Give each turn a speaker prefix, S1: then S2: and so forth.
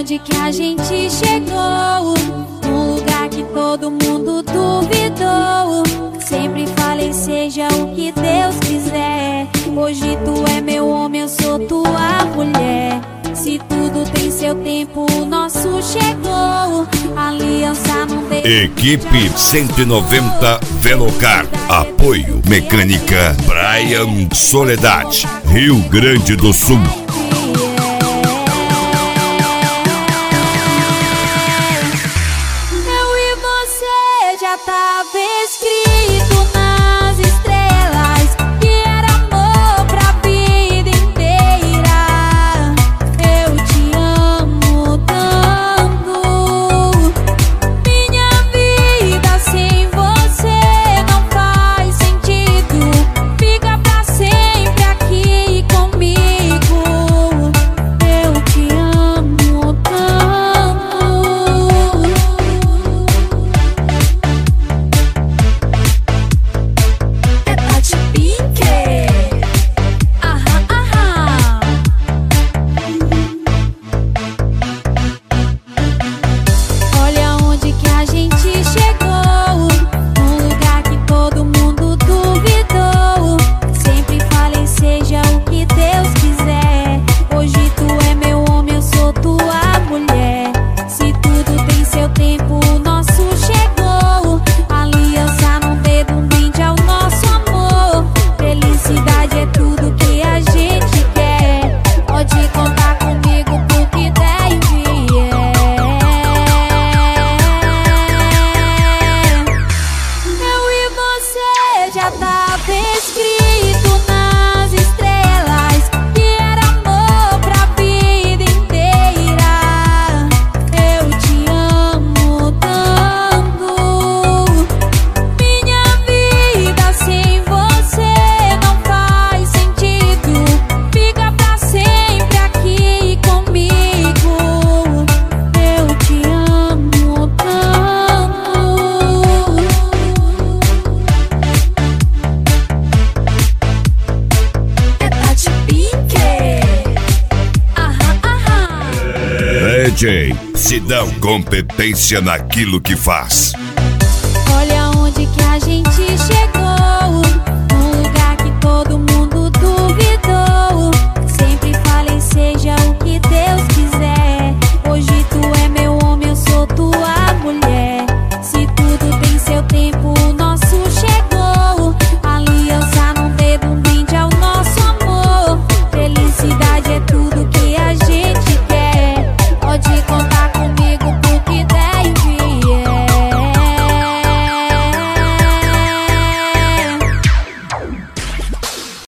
S1: onde que a gente chegou, um lugar que todo mundo duvidou. Sempre falei, seja o que Deus quiser. Hoje tu é meu homem, eu sou tua mulher. Se tudo tem seu tempo, o nosso chegou. Aliança não tem.
S2: Equipe 190 Velocar. Apoio Mecânica Brian Soledade, Rio Grande do Sul.
S1: Eu e você já tava escrito nas estrelas que era amor pra vida inteira. Eu te amo tanto. Minha vida sem você não faz sentido. Fica pra sempre aqui comigo. Eu te amo tanto. É Tati Pink. Aham, aham. Olha onde que a gente chegou, um lugar que todo mundo duvidou. Sempre falei, seja o que Deus quiser. Hoje tu é meu homem, eu sou tua mulher. Se tudo tem seu tempo, o nosso chegou. Aliança num dedo, um brinde ao nosso amor. Felicidade é tudo que a gente quer. Pode contar comigo pro que der e vier. Eu e você já tava escrito nas estrelas que era amor pra vida inteira. Eu te amo tanto. Minha vida sem você não faz sentido. Fica pra sempre aqui comigo. Eu te amo tanto. É Tati Pink. Aham, aham.
S2: DJ Sidão, competência naquilo que faz.
S1: Olha onde que a gente chegou, um lugar que todo mundo duvidou. Sempre falei, seja o que Deus quiser. Hoje tu é meu homem, eu sou tua mulher. Se tudo tem seu tempo, o nosso chegou. Aliança num dedo, um brinde ao nosso amor. Felicidade é tudo